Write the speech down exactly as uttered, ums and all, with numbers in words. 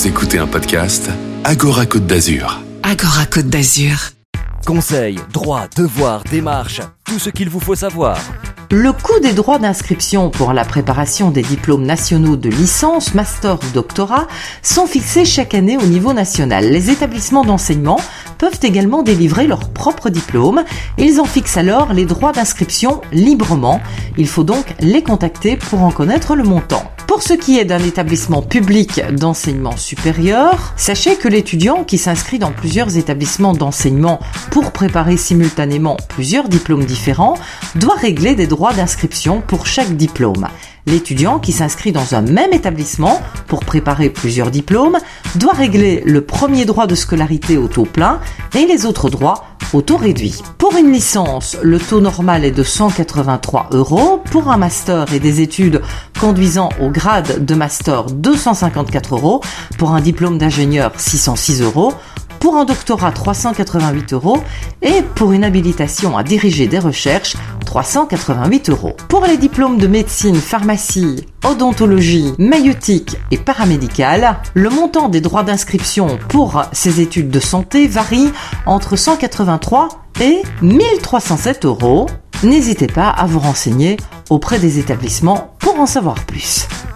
Vous écoutez un podcast Agora Côte d'Azur. Agora Côte d'Azur. Conseils, droits, devoirs, démarches, tout ce qu'il vous faut savoir. Le coût des droits d'inscription pour la préparation des diplômes nationaux de licence, master ou doctorat sont fixés chaque année au niveau national. Les établissements d'enseignement peuvent également délivrer leurs propres diplômes. Ils en fixent alors les droits d'inscription librement. Il faut donc les contacter pour en connaître le montant. Pour ce qui est d'un établissement public d'enseignement supérieur, sachez que l'étudiant qui s'inscrit dans plusieurs établissements d'enseignement pour préparer simultanément plusieurs diplômes différents doit régler des droits d'inscription pour chaque diplôme. L'étudiant qui s'inscrit dans un même établissement pour préparer plusieurs diplômes doit régler le premier droit de scolarité au taux plein et les autres droits au taux réduit. Pour une licence, le taux normal est de cent quatre-vingt-trois euros. Pour un master et des études conduisant au grade de master, deux cent cinquante-quatre euros. Pour un diplôme d'ingénieur, six cent six euros. Pour un doctorat, trois cent quatre-vingt-huit euros. Et pour une habilitation à diriger des recherches, trois cent quatre-vingt-huit euros. Pour les diplômes de médecine, pharmacie, odontologie, maïeutique et paramédicale, le montant des droits d'inscription pour ces études de santé varie entre cent quatre-vingt-trois et mille trois cent sept euros. N'hésitez pas à vous renseigner auprès des établissements pour en savoir plus.